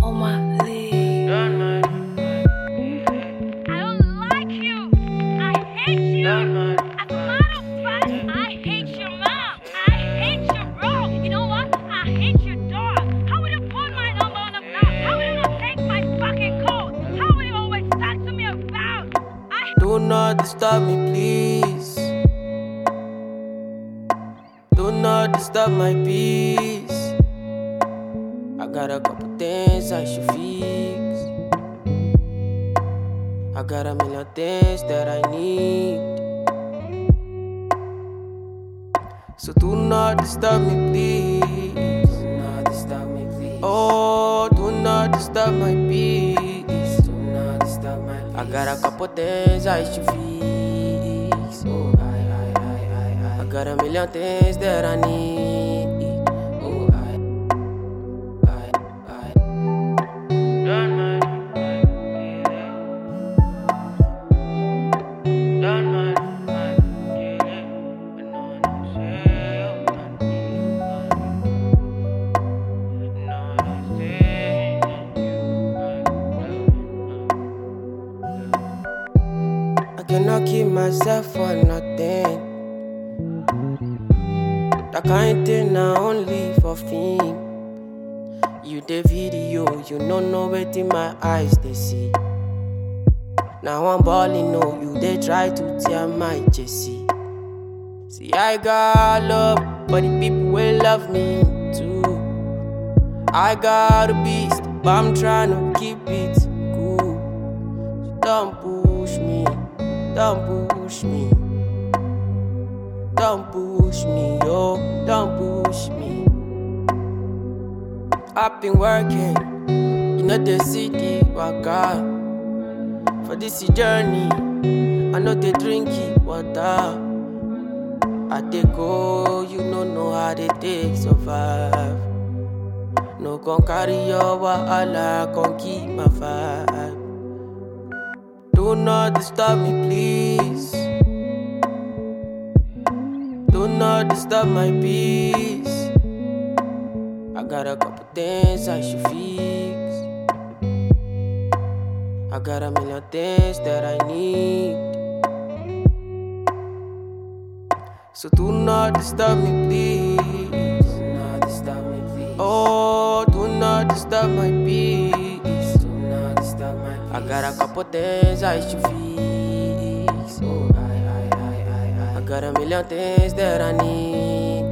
on my league. I don't like you. I hate you. As a matter of fact, I hate your mom. I hate your bro. You know what? I hate your dog. How would you put my number on the block? How would you not take my fucking code? How would you always talk to me about? Do not disturb me, please. Do not disturb my peace. I got a couple things I should fix. I got a million things that I need. So do not disturb me, please. Do not disturb me, please. Oh, do not disturb my peace. Do not disturb my peace. I got a couple things I should fix. Oh, I got a million things that I need. Oh, I cannot keep myself for nothing. That kind thing na only for fame. You the video, you don't know wetin my eyes they see. Now I'm balling, no, you they try to tear my jersey. See, I got love, but the people will love me too. I got a beast, but I'm trying to keep it cool. So don't push me, don't push me. Don't push me, yo, don't push me. I've been working, you know the city, waka. For this journey, I know they drink it, water. I take go, you don't know how they take survive. No gon' carry your wahala, gon' keep my vibe. Do not disturb me, please. Do not disturb my peace. I got a couple things I should fix. I got a million things that I need. So do not disturb me, please. Do not disturb me, please. Oh, do not disturb my peace. Do not disturb my peace. I got a couple things I should fix. Oh, I got a million things that I need.